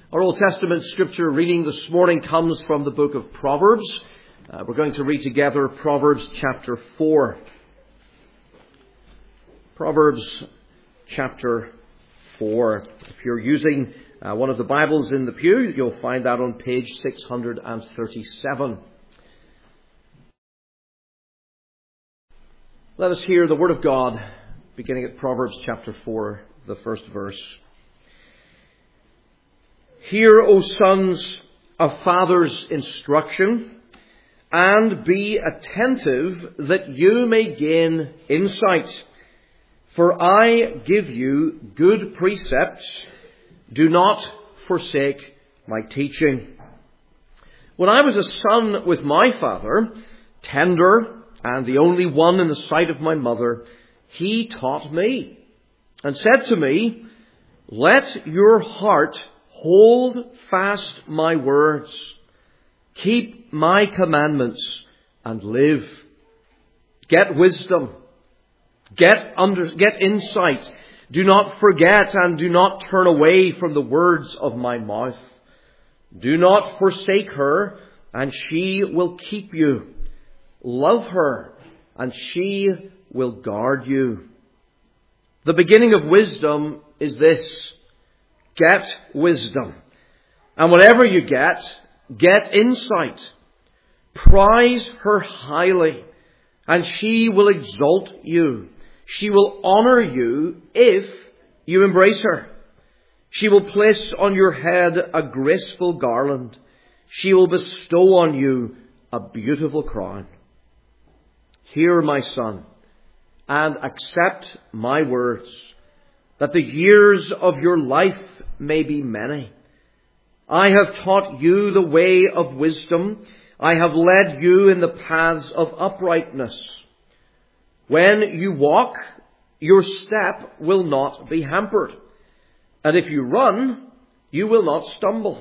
Our Old Testament scripture reading this morning comes from the book of Proverbs. We're going to read together Proverbs chapter 4. Proverbs chapter 4. If you're using one of the Bibles in the pew, you'll find that on page 637. Let us hear the Word of God, beginning at Proverbs chapter 4, the first verse. Hear, O sons, a father's instruction, and be attentive that you may gain insight. For I give you good precepts. Do not forsake my teaching. When I was a son with my father, tender and the only one in the sight of my mother, he taught me and said to me, let your heart hold fast my words. Keep my commandments and live. Get wisdom. Get insight. Do not forget and do not turn away from the words of my mouth. Do not forsake her, and she will keep you. Love her, and she will guard you. The beginning of wisdom is this: get wisdom. And whatever you get insight. Prize her highly, and she will exalt you. She will honor you if you embrace her. She will place on your head a graceful garland. She will bestow on you a beautiful crown. Hear, my son, and accept my words, that the years of your life may be many. I have taught you the way of wisdom. I have led you in the paths of uprightness. When you walk, your step will not be hampered. And if you run, you will not stumble.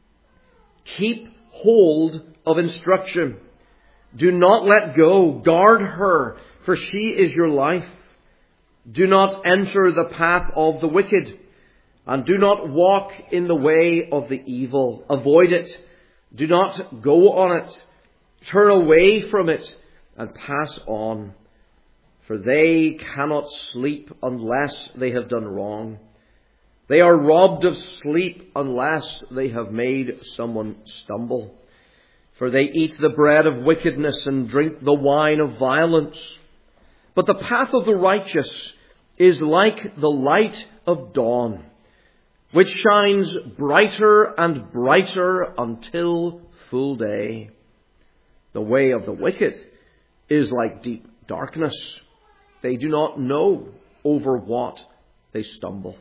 Keep hold of instruction. Do not let go. Guard her, for she is your life. Do not enter the path of the wicked, and do not walk in the way of the evil. Avoid it. Do not go on it. Turn away from it and pass on. For they cannot sleep unless they have done wrong. They are robbed of sleep unless they have made someone stumble. For they eat the bread of wickedness and drink the wine of violence. But the path of the righteous is like the light of dawn, which shines brighter and brighter until full day. The way of the wicked is like deep darkness. They do not know over what they stumble.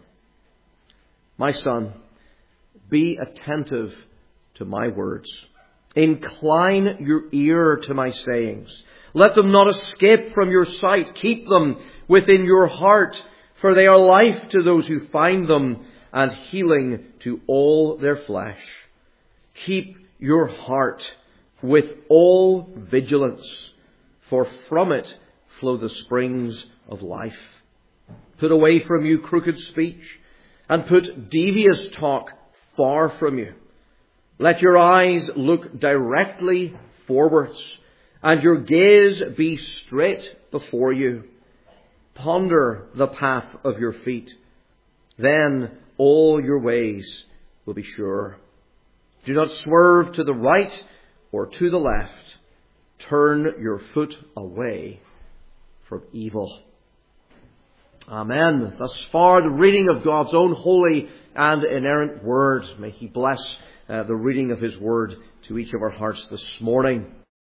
My son, be attentive to my words. Incline your ear to my sayings. Let them not escape from your sight. Keep them within your heart, for they are life to those who find them and healing to all their flesh. Keep your heart with all vigilance, for from it flow the springs of life. Put away from you crooked speech, and put devious talk far from you. Let your eyes look directly forwards, and your gaze be straight before you. Ponder the path of your feet. Then all your ways will be sure. Do not swerve to the right or to the left. Turn your foot away from evil. Amen. Thus far, the reading of God's own holy and inerrant word. May He bless the reading of His word to each of our hearts this morning.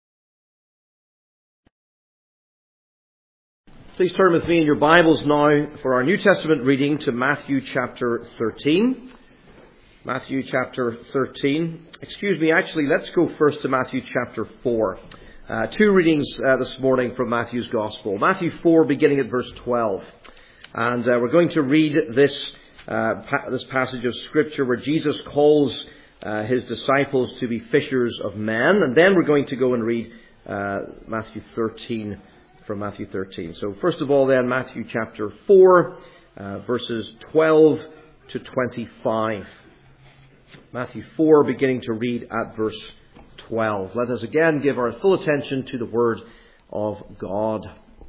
Please turn with me in your Bibles now for our New Testament reading to Matthew chapter 13. Matthew chapter 13. Actually, let's go first to Matthew chapter 4. Two readings this morning from Matthew's Gospel. Matthew 4, beginning at verse 12. And we're going to read this passage of Scripture where Jesus calls His disciples to be fishers of men. And then we're going to go and read Matthew 13, from Matthew 13. So first of all then, Matthew chapter 4, verses 12 to 25. Matthew 4, beginning to read at verse 12. Let us again give our full attention to the Word of God.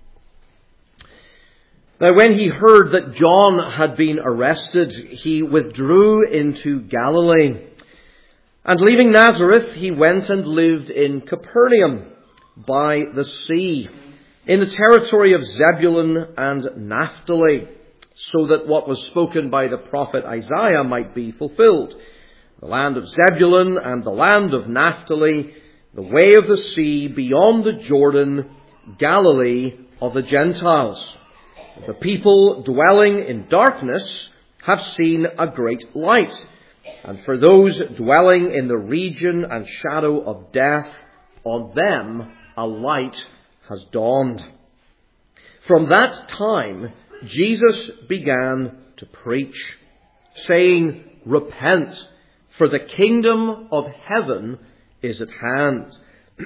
Now, when he heard that John had been arrested, he withdrew into Galilee. And leaving Nazareth, he went and lived in Capernaum by the sea, in the territory of Zebulun and Naphtali, so that what was spoken by the prophet Isaiah might be fulfilled. The land of Zebulun and the land of Naphtali, the way of the sea beyond the Jordan, Galilee of the Gentiles. The people dwelling in darkness have seen a great light, and for those dwelling in the region and shadow of death, on them a light has dawned. From that time, Jesus began to preach, saying, "Repent, for the kingdom of heaven is at hand."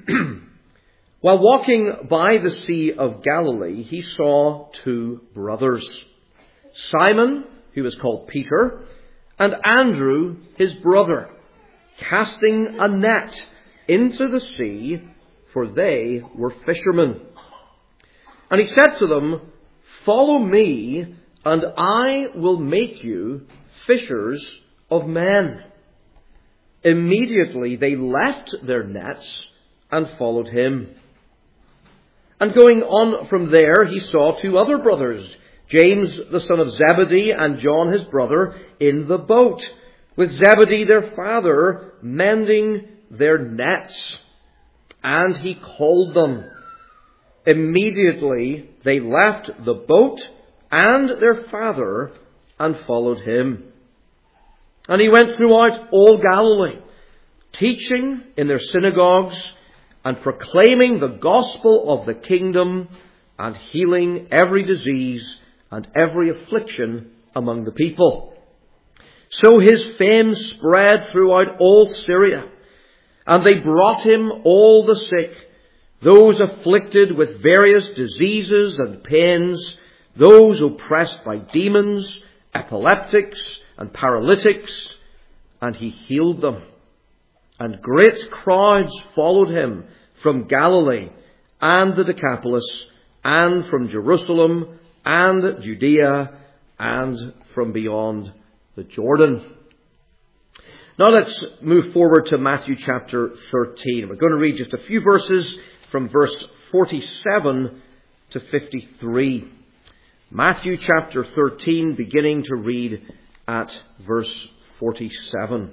While walking by the Sea of Galilee, he saw two brothers, Simon, who was called Peter, and Andrew, his brother, casting a net into the sea, for they were fishermen. And he said to them, "Follow me, and I will make you fishers of men." Immediately they left their nets and followed him. And going on from there, he saw two other brothers, James the son of Zebedee and John his brother, in the boat, with Zebedee their father, mending their nets. And he called them. Immediately they left the boat and their father and followed him. And he went throughout all Galilee, teaching in their synagogues and proclaiming the gospel of the kingdom and healing every disease and every affliction among the people. So his fame spread throughout all Syria, and they brought him all the sick, those afflicted with various diseases and pains, those oppressed by demons, epileptics and paralytics, and he healed them. And great crowds followed him from Galilee and the Decapolis, and from Jerusalem and Judea, and from beyond the Jordan. Now let's move forward to Matthew chapter 13. We're going to read just a few verses from verse 47 to 53. Matthew chapter 13, beginning to read at verse 47.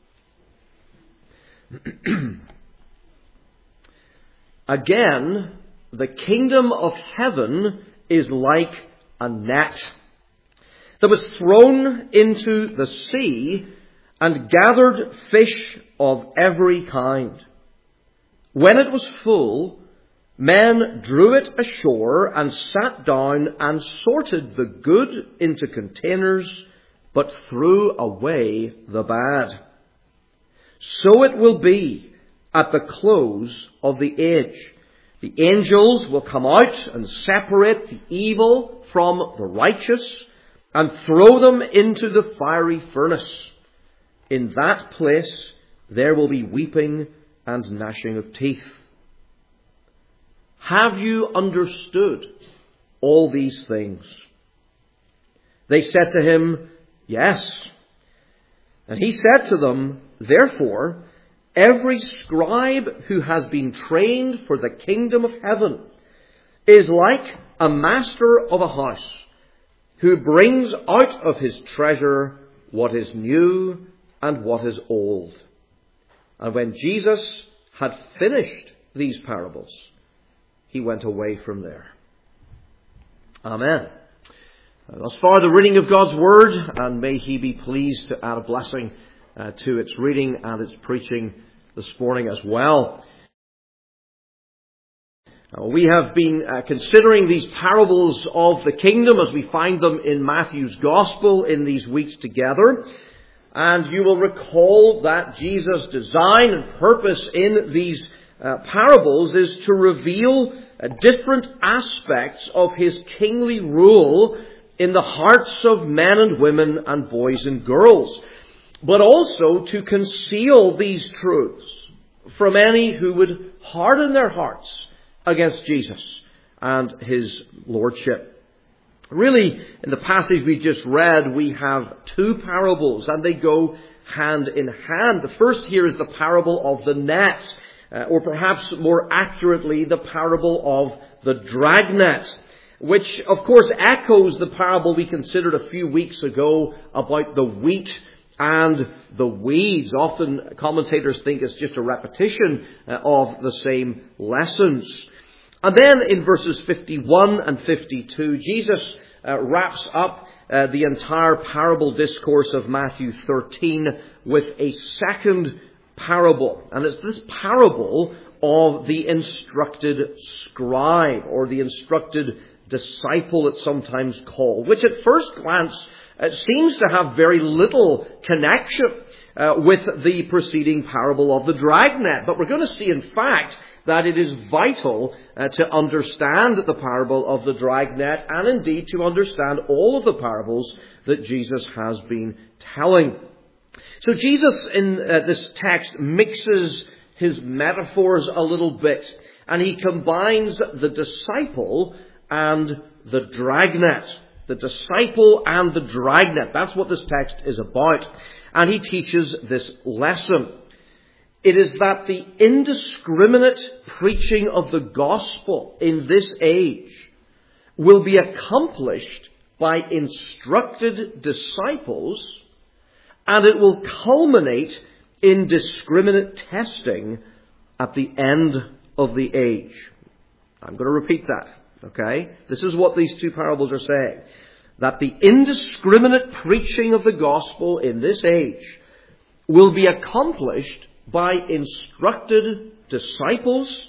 Again, the kingdom of heaven is like a net that was thrown into the sea and gathered fish of every kind. When it was full, men drew it ashore and sat down and sorted the good into containers, but threw away the bad. So it will be at the close of the age. The angels will come out and separate the evil from the righteous and throw them into the fiery furnace. In that place there will be weeping and gnashing of teeth. Have you understood all these things? They said to him, "Yes." And he said to them, "Therefore, every scribe who has been trained for the kingdom of heaven is like a master of a house who brings out of his treasure what is new and what is old." And when Jesus had finished these parables, he went away from there. Amen. Thus far the reading of God's Word, and may He be pleased to add a blessing to its reading and its preaching this morning as well. We have been considering these parables of the kingdom as we find them in Matthew's Gospel in these weeks together. And you will recall that Jesus' design and purpose in these parables is to reveal different aspects of His kingly rule in the hearts of men and women and boys and girls. but also to conceal these truths from any who would harden their hearts against Jesus and his lordship. Really, in the passage we just read, we have two parables, and they go hand in hand. The first here is the parable of the net, or perhaps more accurately, the parable of the dragnet, which of course echoes the parable we considered a few weeks ago about the wheat and the weeds. Often commentators think it's just a repetition of the same lessons. And then in verses 51 and 52, Jesus wraps up the entire parable discourse of Matthew 13 with a second parable. And it's this parable of the instructed scribe, or the instructed disciple it's sometimes called, which at first glance seems to have very little connection with the preceding parable of the dragnet. But we're going to see, in fact, that it is vital to understand the parable of the dragnet, and indeed to understand all of the parables that Jesus has been telling. So Jesus in this text mixes his metaphors a little bit, and he combines the disciple and the dragnet. The disciple and the dragnet. That's what this text is about. And he teaches this lesson. It is that the indiscriminate preaching of the gospel in this age will be accomplished by instructed disciples, and it will culminate in discriminate testing at the end of the age. I'm going to repeat that. Okay? This is what these two parables are saying. That the indiscriminate preaching of the gospel in this age will be accomplished by instructed disciples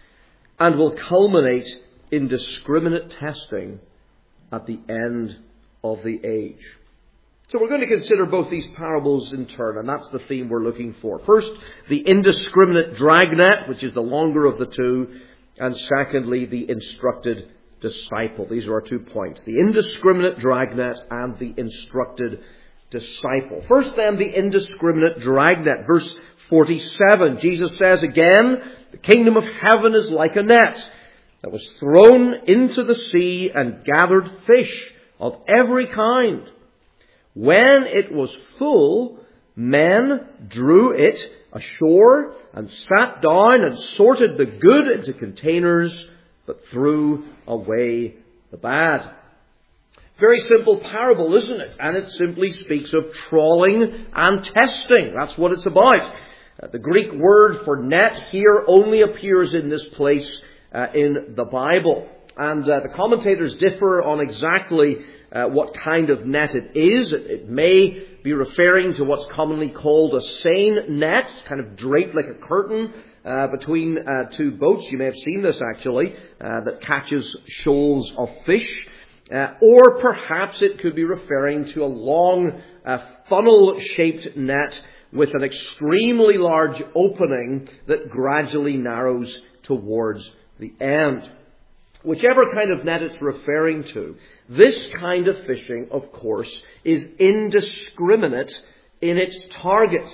and will culminate in discriminate testing at the end of the age. So we're going to consider both these parables in turn, and that's the theme we're looking for. First, the indiscriminate dragnet, which is the longer of the two, and secondly, the instructed disciple. These are our 2 points. The indiscriminate dragnet and the instructed disciple. First then, the indiscriminate dragnet. Verse 47, Jesus says again, the kingdom of heaven is like a net that was thrown into the sea and gathered fish of every kind. When it was full, men drew it ashore and sat down and sorted the good into containers, but threw away the bad. Very simple parable, isn't it? And it simply speaks of trawling and testing. That's what it's about. The Greek word for net here only appears in this place in the Bible. And the commentators differ on exactly what kind of net it is. It may be referring to what's commonly called a seine net, kind of draped like a curtain between two boats. You may have seen this actually, that catches shoals of fish. Or perhaps it could be referring to a long funnel-shaped net with an extremely large opening that gradually narrows towards the end. Whichever kind of net it's referring to, this kind of fishing, of course, is indiscriminate in its target.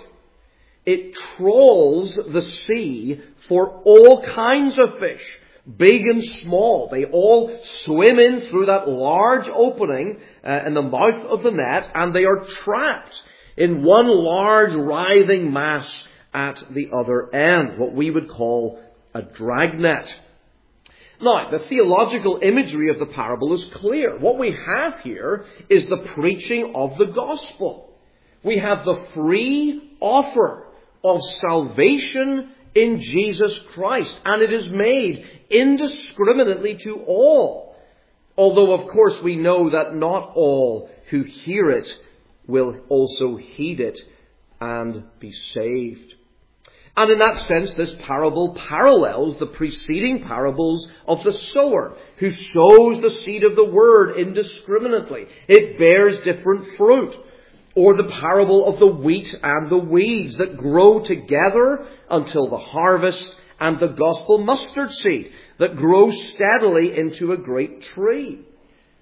It trawls the sea for all kinds of fish, big and small. They all swim in through that large opening in the mouth of the net, and they are trapped in one large writhing mass at the other end, what we would call a dragnet. Now, the theological imagery of the parable is clear. What we have here is the preaching of the gospel. We have the free offer of salvation in Jesus Christ, and it is made indiscriminately to all. Although, of course, we know that not all who hear it will also heed it and be saved. And in that sense, this parable parallels the preceding parables of the sower, who sows the seed of the word indiscriminately. It bears different fruit. Or the parable of the wheat and the weeds that grow together until the harvest, and the gospel mustard seed that grows steadily into a great tree.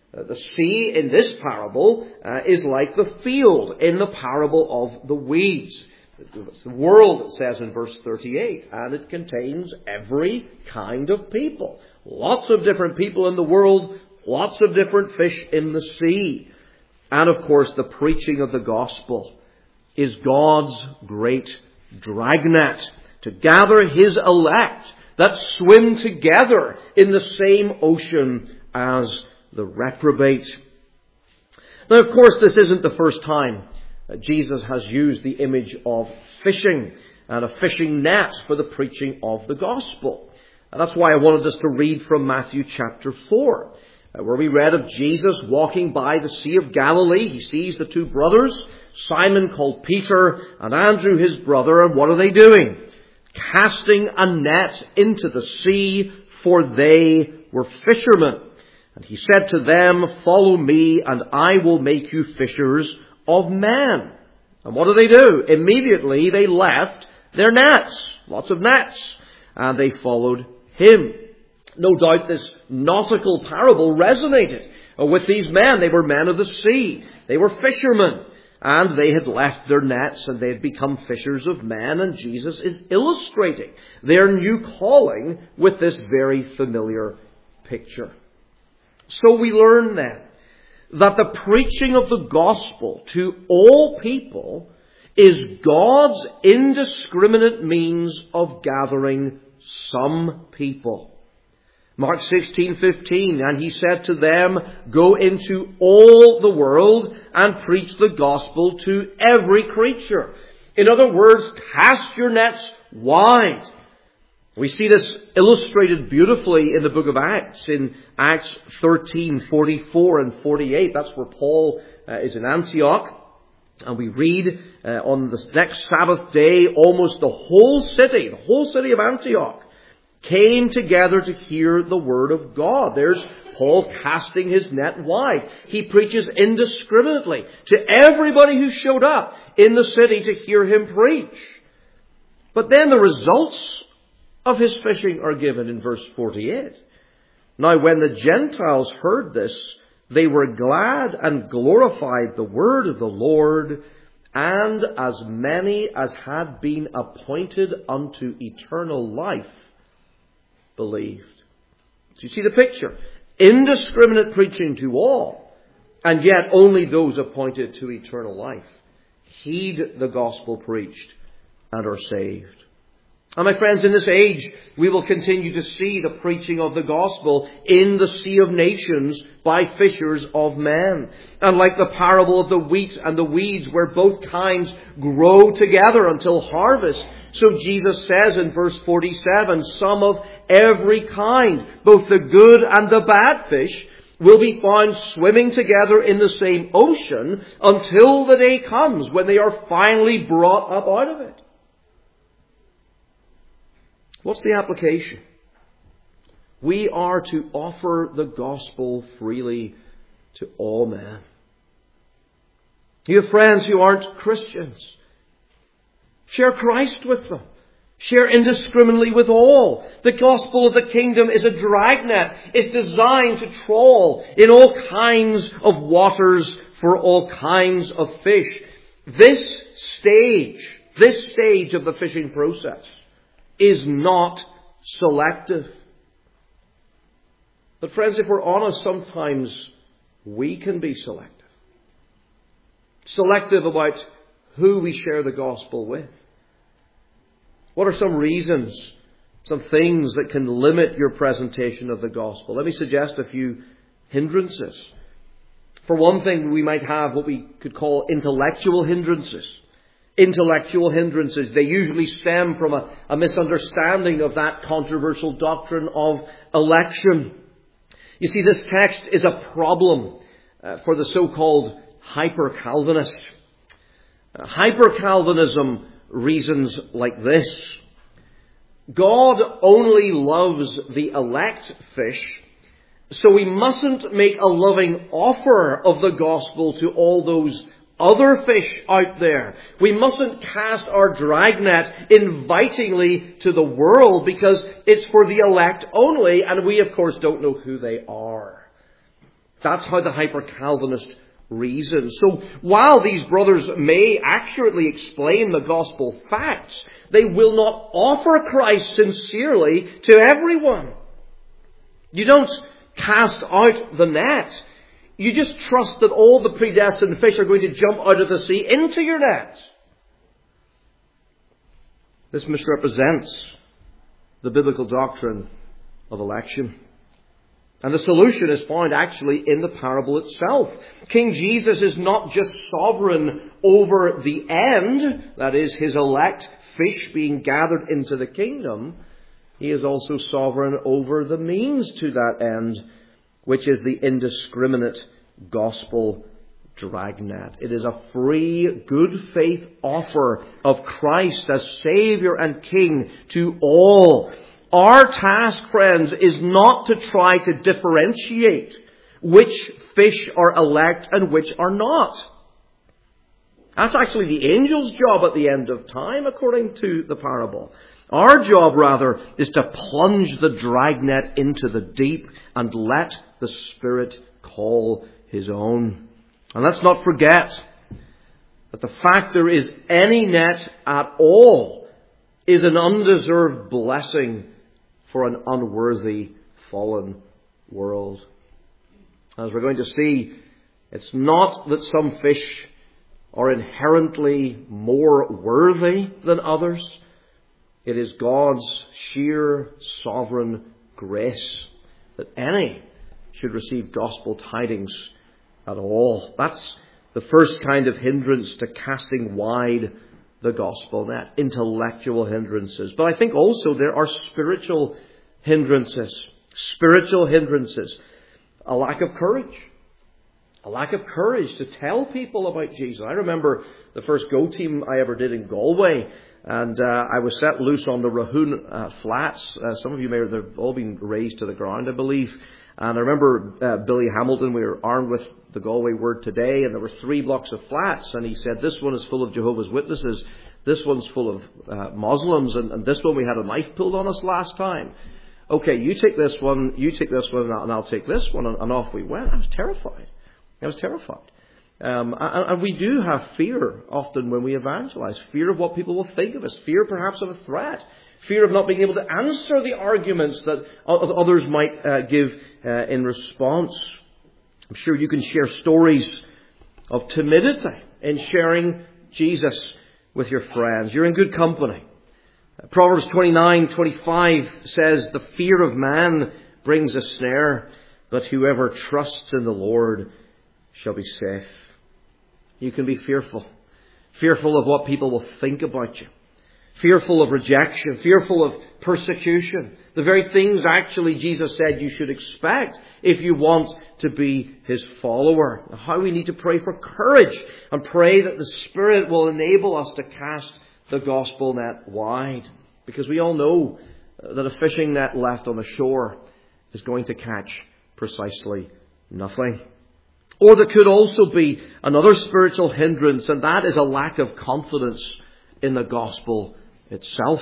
The sea in this parable is like the field in the parable of the weeds. It's the world, it says in verse 38, and it contains every kind of people. Lots of different people in the world, lots of different fish in the sea. And of course, the preaching of the gospel is God's great dragnet to gather His elect that swim together in the same ocean as the reprobate. Now, of course, this isn't the first time that Jesus has used the image of fishing and a fishing net for the preaching of the gospel. And that's why I wanted us to read from Matthew chapter 4, where we read of Jesus walking by the Sea of Galilee. He sees the two brothers, Simon called Peter and Andrew his brother, and what are they doing? Casting a net into the sea, for they were fishermen. And he said to them, "Follow me, and I will make you fishers of men." And what do? Immediately they left their nets, lots of nets, and they followed him. No doubt this nautical parable resonated with these men. They were men of the sea. They were fishermen. And they had left their nets and they had become fishers of men. And Jesus is illustrating their new calling with this very familiar picture. So we learn then that the preaching of the gospel to all people is God's indiscriminate means of gathering some people. Mark 16:15, and he said to them, "Go into all the world and preach the gospel to every creature." In other words, cast your nets wide. We see this illustrated beautifully in the book of Acts, in Acts 13:44 and 48. That's where Paul is in Antioch. And we read on the next Sabbath day, almost the whole city of Antioch, came together to hear the word of God. There's Paul casting his net wide. He preaches indiscriminately to everybody who showed up in the city to hear him preach. But then the results of his fishing are given in verse 48. Now when the Gentiles heard this, they were glad and glorified the word of the Lord, and as many as had been appointed unto eternal life believed. So you see the picture. Indiscriminate preaching to all, and yet only those appointed to eternal life heed the gospel preached and are saved. And my friends, in this age, we will continue to see the preaching of the gospel in the sea of nations by fishers of men. And like the parable of the wheat and the weeds, where both kinds grow together until harvest, so Jesus says in verse 47, some of every kind, both the good and the bad fish, will be found swimming together in the same ocean until the day comes when they are finally brought up out of it. What's the application? We are to offer the gospel freely to all men. You have friends who aren't Christians. Share Christ with them. Share indiscriminately with all. The gospel of the kingdom is a dragnet. It's designed to trawl in all kinds of waters for all kinds of fish. This stage of the fishing process is not selective. But friends, if we're honest, sometimes we can be selective. Selective about who we share the gospel with. What are some reasons, some things that can limit your presentation of the gospel? Let me suggest a few hindrances. For one thing, we might have what we could call intellectual hindrances. Intellectual hindrances. They usually stem from a misunderstanding of that controversial doctrine of election. You see, this text is a problem for the so-called hyper-Calvinist. Hyper-Calvinism reasons like this. God only loves the elect fish, so we mustn't make a loving offer of the gospel to all those other fish out there. We mustn't cast our dragnet invitingly to the world because it's for the elect only, and we of course don't know who they are. That's how the hyper-Calvinist reasons. So while these brothers may accurately explain the gospel facts, they will not offer Christ sincerely to everyone. You don't cast out the net. You just trust that all the predestined fish are going to jump out of the sea into your net. This misrepresents the biblical doctrine of election. And the solution is found actually in the parable itself. King Jesus is not just sovereign over the end, that is, his elect fish being gathered into the kingdom. He is also sovereign over the means to that end, which is the indiscriminate gospel dragnet. It is a free, good faith offer of Christ as Saviour and King to all. Our task, friends, is not to try to differentiate which fish are elect and which are not. That's actually the angel's job at the end of time, according to the parable. Our job, rather, is to plunge the dragnet into the deep and let the Spirit call his own. And let's not forget that the fact there is any net at all is an undeserved blessing for an unworthy, fallen world. As we're going to see, it's not that some fish are inherently more worthy than others. It is God's sheer sovereign grace that any should receive gospel tidings at all. That's the first kind of hindrance to casting wide the gospel net, intellectual hindrances. But I think also there are spiritual hindrances. Spiritual hindrances. A lack of courage. A lack of courage to tell people about Jesus. I remember the first Go team I ever did in Galway, and I was set loose on the Rahoon flats. Some of you may have, they've all been razed to the ground, I believe. And I remember Billy Hamilton, we were armed with the Galway Word Today, and there were 3 blocks of flats, and he said, this one is full of Jehovah's Witnesses, this one's full of Muslims, and this one we had a knife pulled on us last time. Okay, you take this one, and I'll take this one, and off we went. I was terrified. And we do have fear often when we evangelize. Fear of what people will think of us. Fear perhaps of a threat. Fear of not being able to answer the arguments that others might give in response. I'm sure you can share stories of timidity in sharing Jesus with your friends. You're in good company. Proverbs 29:25 says, the fear of man brings a snare, but whoever trusts in the Lord shall be safe. You can be fearful. Fearful of what people will think about you. Fearful of rejection. Fearful of persecution. The very things actually Jesus said you should expect if you want to be his follower. How we need to pray for courage and pray that the Spirit will enable us to cast the gospel net wide. Because we all know that a fishing net left on the shore is going to catch precisely nothing. Or there could also be another spiritual hindrance, and that is a lack of confidence in the gospel itself.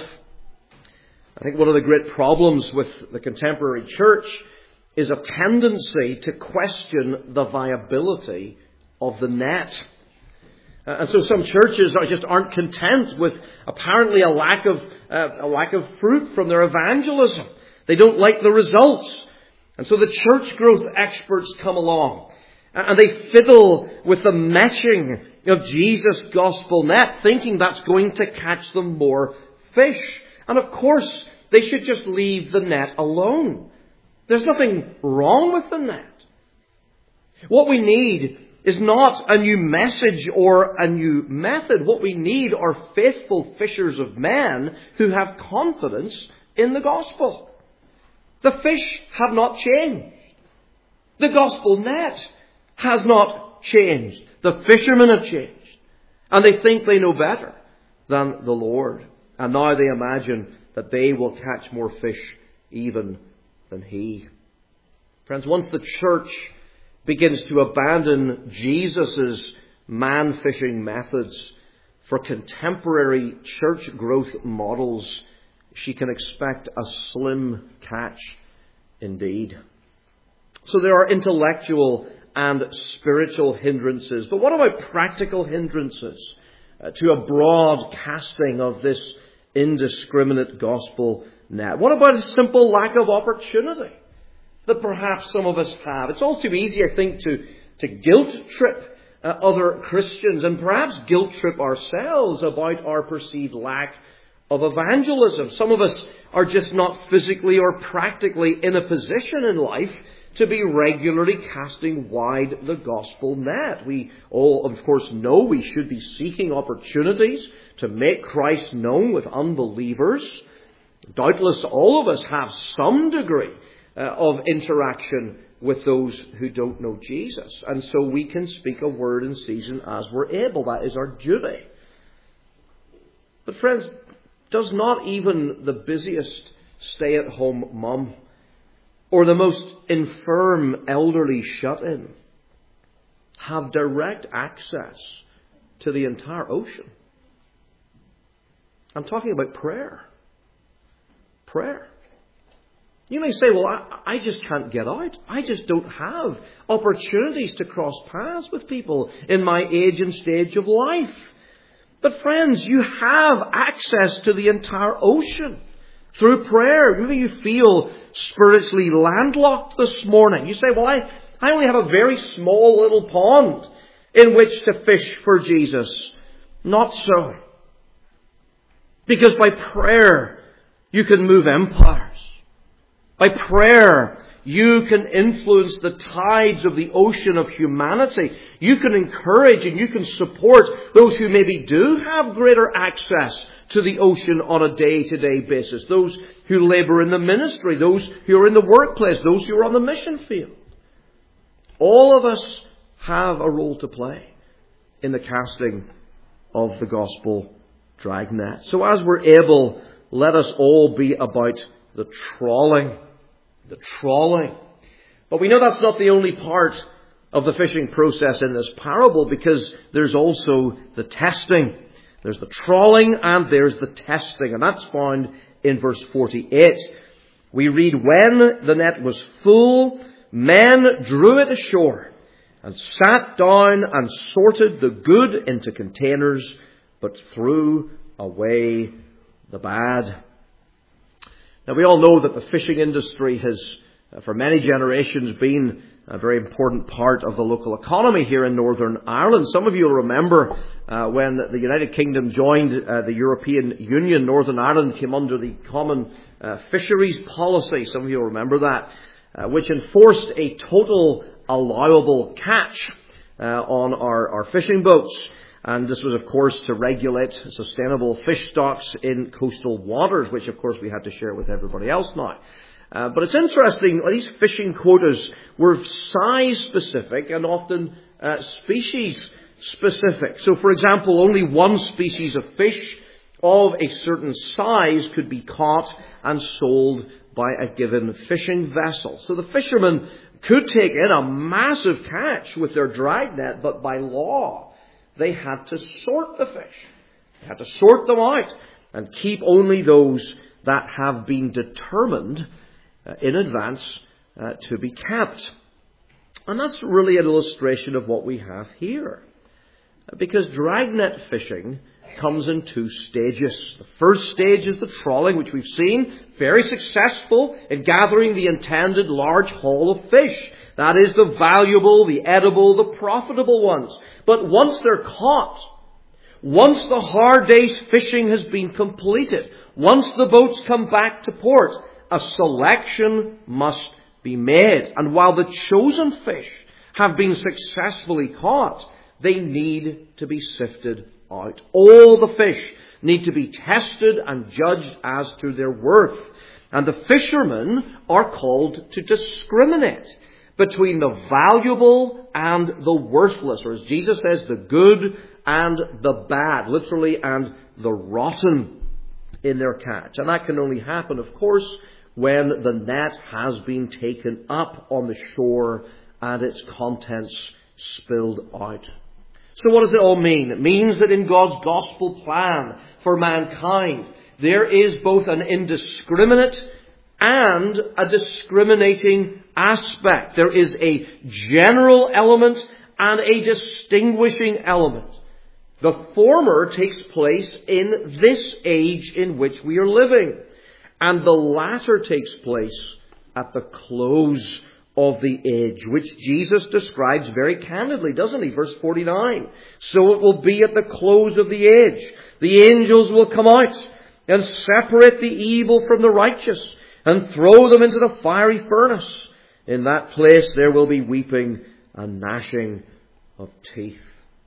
I think one of the great problems with the contemporary church is a tendency to question the viability of the net. And so some churches aren't content with apparently a lack of fruit from their evangelism. They don't like the results. And so the church growth experts come along and they fiddle with the meshing of Jesus' gospel net, thinking that's going to catch them more fish. And of course, they should just leave the net alone. There's nothing wrong with the net. What we need is not a new message or a new method. What we need are faithful fishers of men who have confidence in the gospel. The fish have not changed. The gospel net has not changed. The fishermen have changed. And they think they know better than the Lord. And now they imagine that they will catch more fish even than he. Friends, once the church begins to abandon Jesus' man-fishing methods for contemporary church growth models, she can expect a slim catch indeed. So there are intellectual and spiritual hindrances. But what about practical hindrances to a broad casting of this indiscriminate gospel net? What about a simple lack of opportunity that perhaps some of us have? It's all too easy, I think, to guilt trip other Christians and perhaps guilt trip ourselves about our perceived lack of evangelism. Some of us are just not physically or practically in a position in life to be regularly casting wide the gospel net. We all, of course, know we should be seeking opportunities to make Christ known with unbelievers. Doubtless all of us have some degree of interaction with those who don't know Jesus. And so we can speak a word in season as we're able. That is our duty. But friends, does not even the busiest stay-at-home mum or the most infirm elderly shut-in have direct access to the entire ocean? I'm talking about prayer. Prayer. You may say, well, I just can't get out. I just don't have opportunities to cross paths with people in my age and stage of life. But friends, you have access to the entire ocean through prayer. Maybe you feel spiritually landlocked this morning. You say, well, I only have a very small little pond in which to fish for Jesus. Not so. Because by prayer, you can move empires. By prayer, you can influence the tides of the ocean of humanity. You can encourage and you can support those who maybe do have greater access to the ocean on a day-to-day basis. Those who labour in the ministry, those who are in the workplace, those who are on the mission field. All of us have a role to play in the casting of the gospel dragnet. So as we're able, let us all be about the trawling. The trawling. But we know that's not the only part of the fishing process in this parable, because there's also the testing. There's the trawling and there's the testing. And that's found in verse 48. We read, when the net was full, men drew it ashore and sat down and sorted the good into containers, but threw away the bad. Now, we all know that the fishing industry has, for many generations, been a very important part of the local economy here in Northern Ireland. Some of you will remember when the United Kingdom joined the European Union, Northern Ireland came under the Common Fisheries Policy. Some of you will remember that, which enforced a total allowable catch on our fishing boats. And this was, of course, to regulate sustainable fish stocks in coastal waters, which, of course, we had to share with everybody else now. But it's interesting, these fishing quotas were size-specific and often species-specific. So, for example, only one species of fish of a certain size could be caught and sold by a given fishing vessel. So the fishermen could take in a massive catch with their dragnet, but by law, they had to sort the fish. They had to sort them out and keep only those that have been determined in advance to be kept. And that's really an illustration of what we have here. Because dragnet fishing comes in two stages. The first stage is the trawling, which we've seen, very successful in gathering the intended large haul of fish. That is the valuable, the edible, the profitable ones. But once they're caught, once the hard day's fishing has been completed, once the boats come back to port, a selection must be made. And while the chosen fish have been successfully caught, they need to be sifted out. All the fish need to be tested and judged as to their worth. And the fishermen are called to discriminate between the valuable and the worthless, or as Jesus says, the good and the bad, literally, and the rotten in their catch. And that can only happen, of course, when the net has been taken up on the shore and its contents spilled out. So what does it all mean? It means that in God's gospel plan for mankind, there is both an indiscriminate and a discriminating aspect. There is a general element and a distinguishing element. The former takes place in this age in which we are living, and the latter takes place at the close of the age, which Jesus describes very candidly, doesn't he? Verse 49. So it will be at the close of the age. The angels will come out and separate the evil from the righteous and throw them into the fiery furnace. In that place there will be weeping and gnashing of teeth.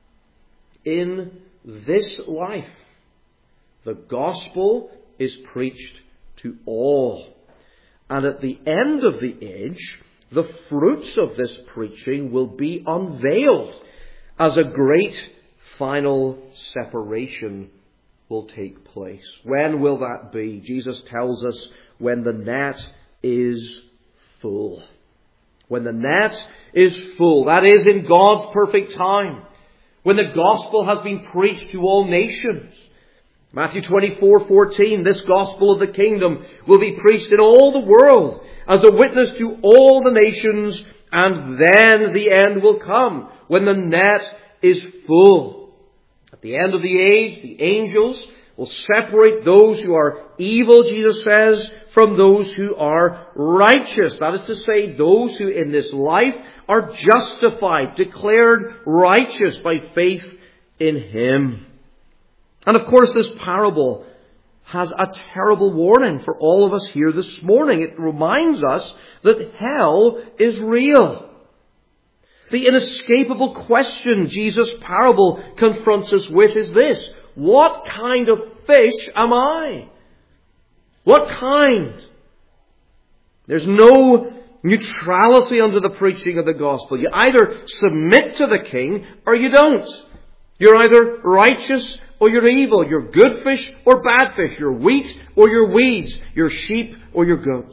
In this life, the gospel is preached to all. And at the end of the age, the fruits of this preaching will be unveiled as a great final separation will take place. When will that be? Jesus tells us when the net is full. When the net is full, that is in God's perfect time. When the gospel has been preached to all nations. Matthew 24:14, this gospel of the kingdom will be preached in all the world as a witness to all the nations, and then the end will come when the net is full. At the end of the age, the angels will separate those who are evil, Jesus says, from those who are righteous. That is to say, those who in this life are justified, declared righteous by faith in Him. And of course, this parable has a terrible warning for all of us here this morning. It reminds us that hell is real. The inescapable question Jesus' parable confronts us with is this: what kind of fish am I? What kind? There's no neutrality under the preaching of the gospel. You either submit to the king or you don't. You're either righteous or you're evil. You're good fish or bad fish. You're wheat or you're weeds. You're sheep or you're goats.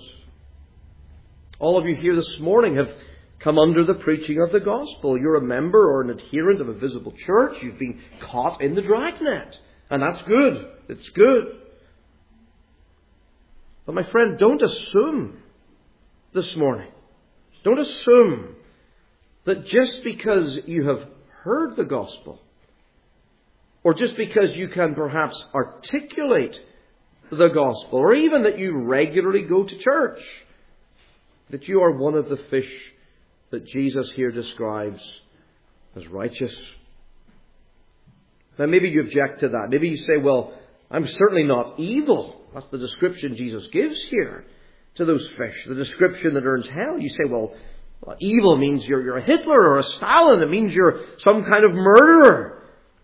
All of you here this morning have come under the preaching of the gospel. You're a member or an adherent of a visible church. You've been caught in the dragnet. And that's good. It's good. But my friend, don't assume this morning. Don't assume that just because you have heard the gospel, or just because you can perhaps articulate the gospel, or even that you regularly go to church, that you are one of the fish that Jesus here describes as righteous. Now maybe you object to that. Maybe you say, well, I'm certainly not evil. That's the description Jesus gives here to those fish, the description that earns hell. You say, well, evil means you're a Hitler or a Stalin. It means you're some kind of murderer.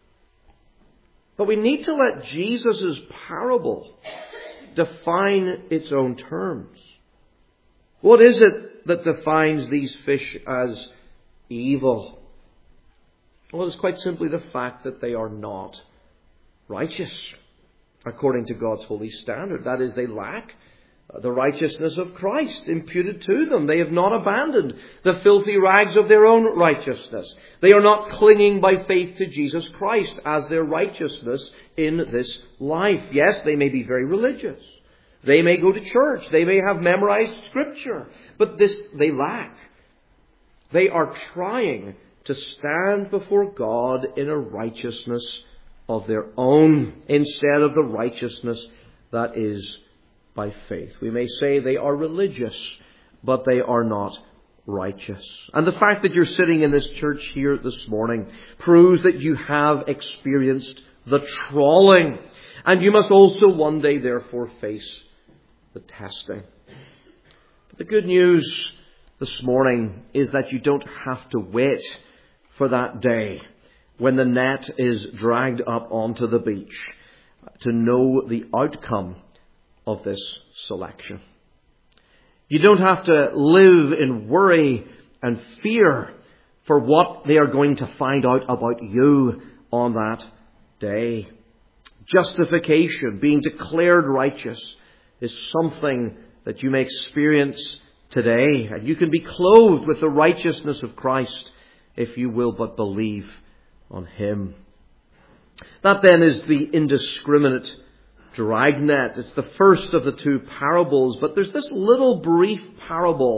But we need to let Jesus' parable define its own terms. What is it that defines these fish as evil? Well, it's quite simply the fact that they are not righteous according to God's holy standard. That is, they lack the righteousness of Christ imputed to them. They have not abandoned the filthy rags of their own righteousness. They are not clinging by faith to Jesus Christ as their righteousness in this life. Yes, they may be very religious. They may go to church. They may have memorized Scripture. But this they lack. They are trying to stand before God in a righteousness of their own instead of the righteousness that is by faith. We may say they are religious, but they are not righteous. And the fact that you're sitting in this church here this morning proves that you have experienced the trawling. And you must also one day therefore face the testing. But the good news this morning is that you don't have to wait for that day when the net is dragged up onto the beach to know the outcome of this selection. You don't have to live in worry and fear for what they are going to find out about you on that day. Justification, being declared righteous, is something that you may experience today. And you can be clothed with the righteousness of Christ if you will but believe on Him. That then is the indiscriminate dragnet. It's the first of the two parables, but there's this little brief parable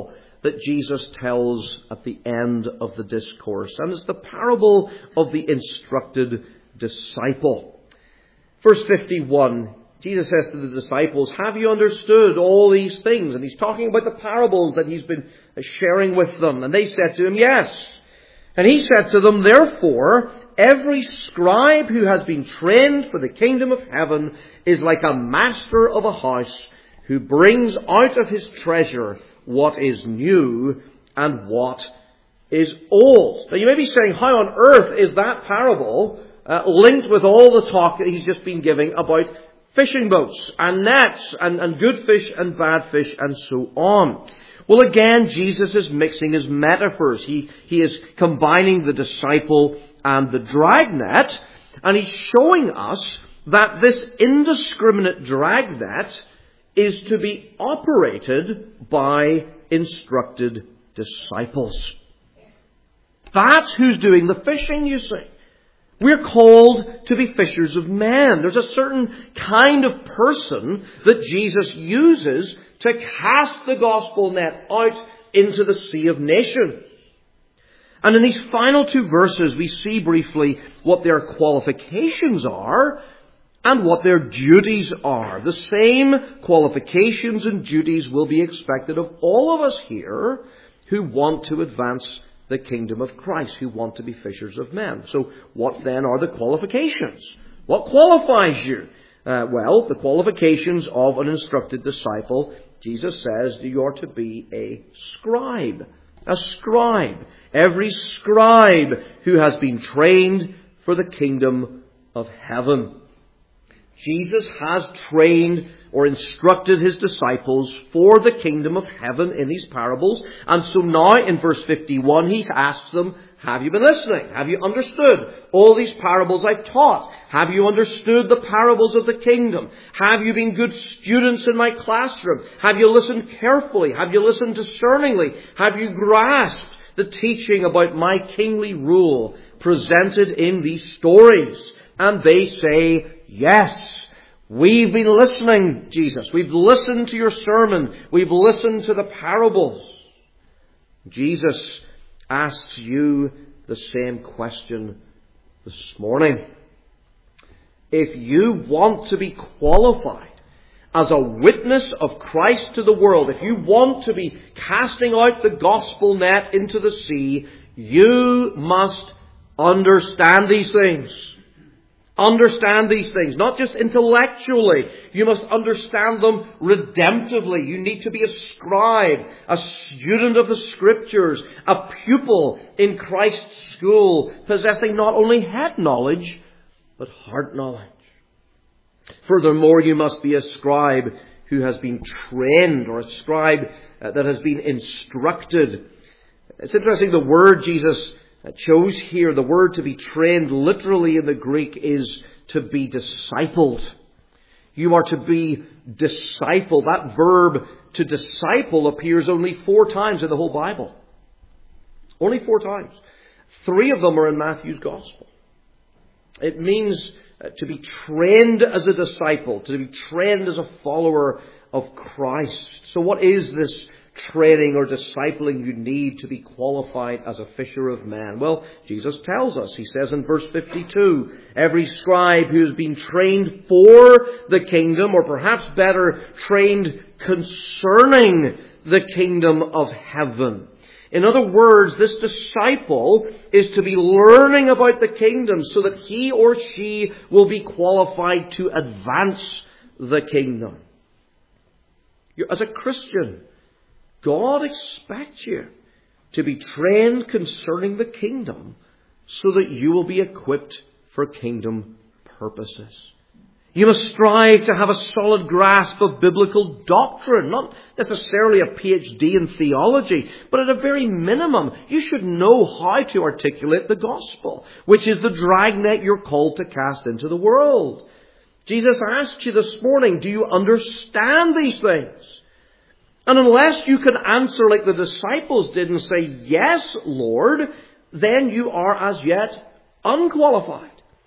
that Jesus tells at the end of the discourse. And it's the parable of the instructed disciple. Verse 51, Jesus says to the disciples, "Have you understood all these things?" And he's talking about the parables that he's been sharing with them. And they said to him, "Yes." And he said to them, "Therefore, every scribe who has been trained for the kingdom of heaven is like a master of a house who brings out of his treasure what is new and what is old." Now you may be saying, how on earth is that parable linked with all the talk that he's just been giving about fishing boats and nets and good fish and bad fish and so on? Well, again, Jesus is mixing his metaphors. He is combining the disciple and the dragnet, and he's showing us that this indiscriminate dragnet is to be operated by instructed disciples. That's who's doing the fishing, you see. We're called to be fishers of men. There's a certain kind of person that Jesus uses to cast the gospel net out into the sea of nations. And in these final two verses, we see briefly what their qualifications are and what their duties are. The same qualifications and duties will be expected of all of us here who want to advance the kingdom of Christ, who want to be fishers of men. So what then are the qualifications? What qualifies you? Well, the qualifications of an instructed disciple, Jesus says you are to be a scribe. A scribe. Every scribe who has been trained for the kingdom of heaven. Jesus has trained or instructed his disciples for the kingdom of heaven in these parables. And so now in verse 51 he asks them, have you been listening? Have you understood all these parables I've taught? Have you understood the parables of the kingdom? Have you been good students in my classroom? Have you listened carefully? Have you listened discerningly? Have you grasped the teaching about my kingly rule presented in these stories? And they say, yes. We've been listening, Jesus. We've listened to your sermon. We've listened to the parables. Jesus asks you the same question this morning. If you want to be qualified as a witness of Christ to the world, if you want to be casting out the gospel net into the sea, you must understand these things. Understand these things, not just intellectually. You must understand them redemptively. You need to be a scribe, a student of the Scriptures, a pupil in Christ's school, possessing not only head knowledge, but heart knowledge. Furthermore, you must be a scribe who has been trained, or a scribe that has been instructed. It's interesting, the word Jesus chose here, the word to be trained literally in the Greek is to be discipled. You are to be discipled. That verb to disciple appears only 4 times in the whole Bible. Only 4 times. 3 of them are in Matthew's Gospel. It means to be trained as a disciple, to be trained as a follower of Christ. So what is this training or discipling you need to be qualified as a fisher of men? Well, Jesus tells us. He says in verse 52, every scribe who has been trained for the kingdom, or perhaps better, trained concerning the kingdom of heaven. In other words, this disciple is to be learning about the kingdom so that he or she will be qualified to advance the kingdom. As a Christian, God expects you to be trained concerning the kingdom so that you will be equipped for kingdom purposes. You must strive to have a solid grasp of biblical doctrine, not necessarily a PhD in theology, but at a very minimum, you should know how to articulate the gospel, which is the dragnet you're called to cast into the world. Jesus asks you this morning, do you understand these things? And unless you can answer like the disciples did and say, yes, Lord, then you are as yet unqualified.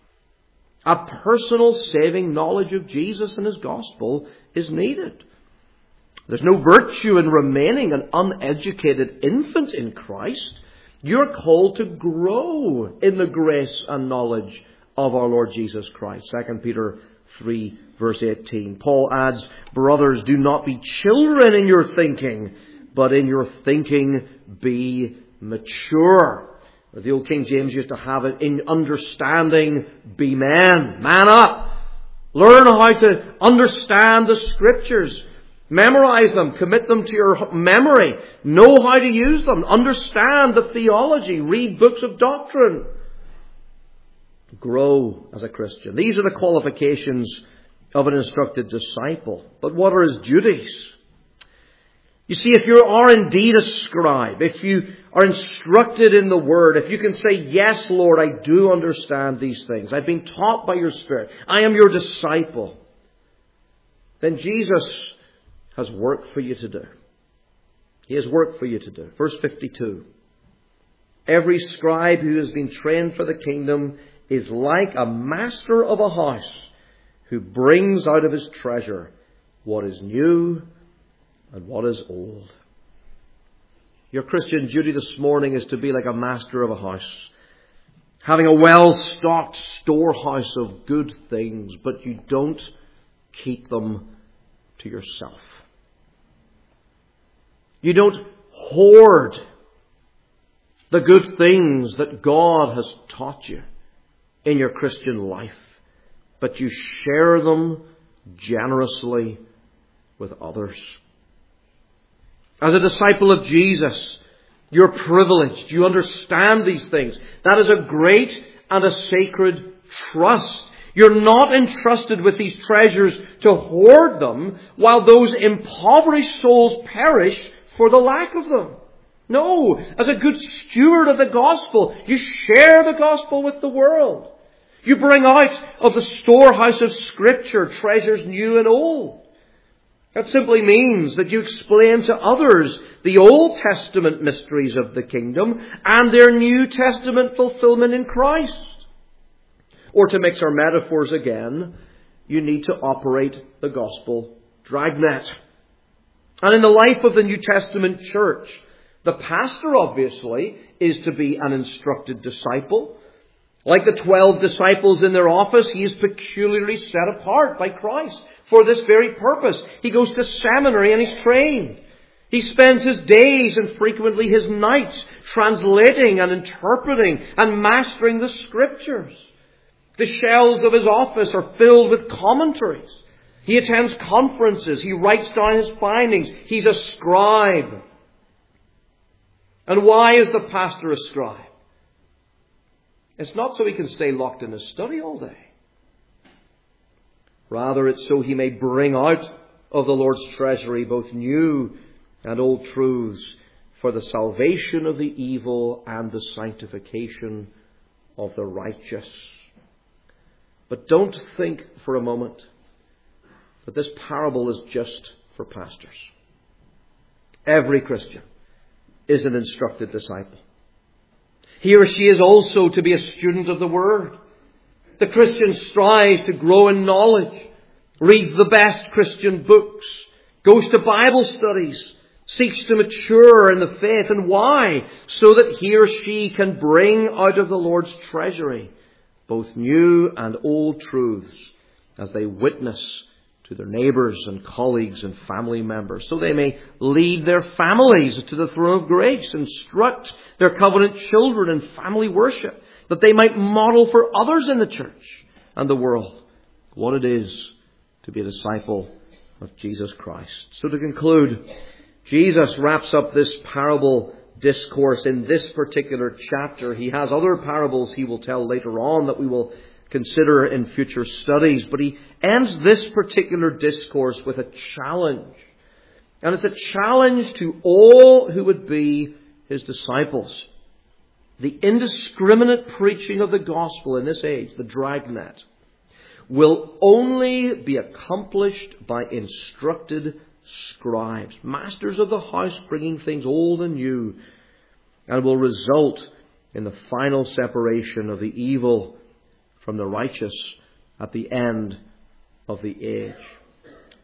A personal saving knowledge of Jesus and His gospel is needed. There's no virtue in remaining an uneducated infant in Christ. You're called to grow in the grace and knowledge of our Lord Jesus Christ. 2 Peter 3 verse 18. Paul adds, brothers, do not be children in your thinking, but in your thinking be mature. As the old King James used to have it, in understanding be men. Man up. Learn how to understand the Scriptures. Memorize them. Commit them to your memory. Know how to use them. Understand the theology. Read books of doctrine. Grow as a Christian. These are the qualifications of an instructed disciple. But what are his duties? You see, if you are indeed a scribe, if you are instructed in the Word, if you can say, yes, Lord, I do understand these things. I've been taught by your Spirit. I am your disciple. Then Jesus has work for you to do. He has work for you to do. Verse 52. Every scribe who has been trained for the kingdom is like a master of a house who brings out of his treasure what is new and what is old. Your Christian duty this morning is to be like a master of a house, having a well-stocked storehouse of good things, but you don't keep them to yourself. You don't hoard the good things that God has taught you in your Christian life, but you share them generously with others. As a disciple of Jesus, you're privileged. You understand these things. That is a great and a sacred trust. You're not entrusted with these treasures to hoard them while those impoverished souls perish for the lack of them. No, as a good steward of the gospel, you share the gospel with the world. You bring out of the storehouse of Scripture treasures new and old. That simply means that you explain to others the Old Testament mysteries of the kingdom and their New Testament fulfillment in Christ. Or to mix our metaphors again, you need to operate the gospel dragnet. And in the life of the New Testament church, the pastor obviously is to be an instructed disciple. Like the 12 disciples in their office, he is peculiarly set apart by Christ for this very purpose. He goes to seminary and he's trained. He spends his days and frequently his nights translating and interpreting and mastering the Scriptures. The shelves of his office are filled with commentaries. He attends conferences. He writes down his findings. He's a scribe. And why is the pastor a scribe? It's not so he can stay locked in his study all day. Rather, it's so he may bring out of the Lord's treasury both new and old truths for the salvation of the evil and the sanctification of the righteous. But don't think for a moment that this parable is just for pastors. Every Christian is an instructed disciple. He or she is also to be a student of the Word. The Christian strives to grow in knowledge, reads the best Christian books, goes to Bible studies, seeks to mature in the faith. And why? So that he or she can bring out of the Lord's treasury both new and old truths as they witness to their neighbours and colleagues and family members, so they may lead their families to the throne of grace, instruct their covenant children in family worship, that they might model for others in the church and the world what it is to be a disciple of Jesus Christ. So to conclude, Jesus wraps up this parable discourse in this particular chapter. He has other parables he will tell later on that we will consider in future studies. But he ends this particular discourse with a challenge. And it's a challenge to all who would be his disciples. The indiscriminate preaching of the gospel in this age, the dragnet, will only be accomplished by instructed scribes, masters of the house, bringing things old and new, and will result in the final separation of the evil from the righteous at the end of the age.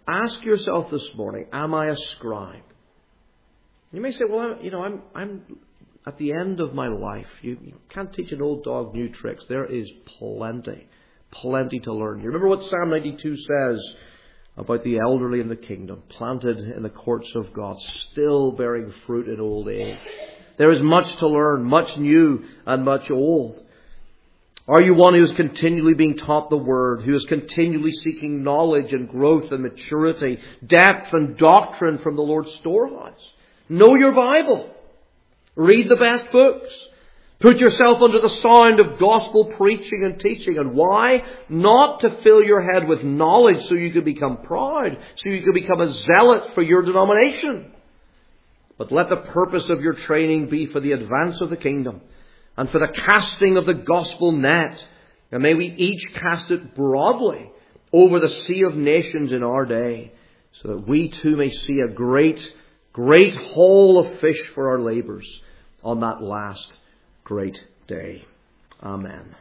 Ask yourself this morning, am I a scribe? You may say, well, I'm at the end of my life. You can't teach an old dog new tricks. There is plenty to learn. You remember what Psalm 92 says about the elderly in the kingdom, planted in the courts of God, still bearing fruit in old age. There is much to learn, much new and much old. Are you one who is continually being taught the Word, who is continually seeking knowledge and growth and maturity, depth and doctrine from the Lord's storehouse? Know your Bible. Read the best books. Put yourself under the sound of gospel preaching and teaching. And why? Not to fill your head with knowledge so you can become proud, so you can become a zealot for your denomination. But let the purpose of your training be for the advance of the kingdom and for the casting of the gospel net. And may we each cast it broadly over the sea of nations in our day, so that we too may see a great haul of fish for our labours on that last great day. Amen.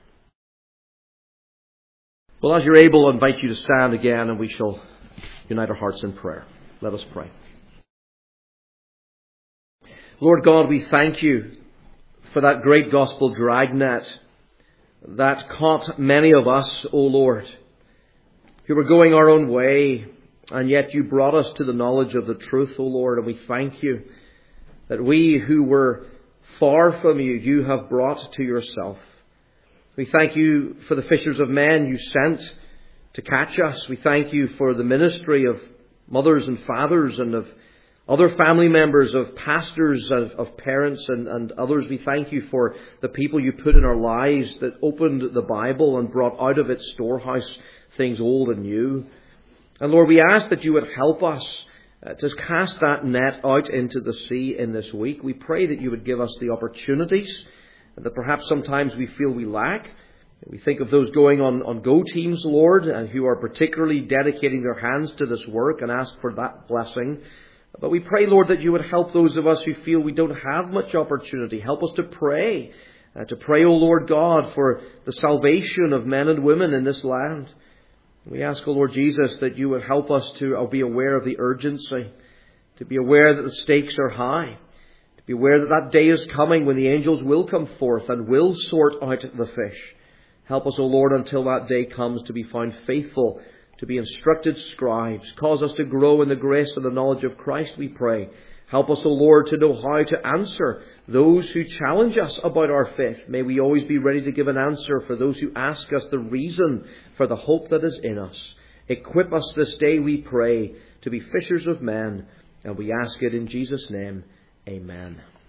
Well, as you're able, I invite you to stand again, and we shall unite our hearts in prayer. Let us pray. Lord God, we thank you for that great gospel dragnet that caught many of us, O Lord, who were going our own way, and yet you brought us to the knowledge of the truth, O Lord, and we thank you that we who were far from you, you have brought to yourself. We thank you for the fishers of men you sent to catch us. We thank you for the ministry of mothers and fathers and of other family members, of pastors, of parents and others. We thank you for the people you put in our lives that opened the Bible and brought out of its storehouse things old and new. And Lord, we ask that you would help us to cast that net out into the sea in this week. We pray that you would give us the opportunities that perhaps sometimes we feel we lack. We think of those going on Go teams, Lord, and who are particularly dedicating their hands to this work, and ask for that blessing. But we pray, Lord, that you would help those of us who feel we don't have much opportunity. Help us to pray, O Lord God, for the salvation of men and women in this land. We ask, O Lord Jesus, that you would help us to be aware of the urgency, to be aware that the stakes are high, to be aware that that day is coming when the angels will come forth and will sort out the fish. Help us, O Lord, until that day comes, to be found faithful, to be instructed scribes. Cause us to grow in the grace and the knowledge of Christ, we pray. Help us, O Lord, to know how to answer those who challenge us about our faith. May we always be ready to give an answer for those who ask us the reason for the hope that is in us. Equip us this day, we pray, to be fishers of men, and we ask it in Jesus' name. Amen.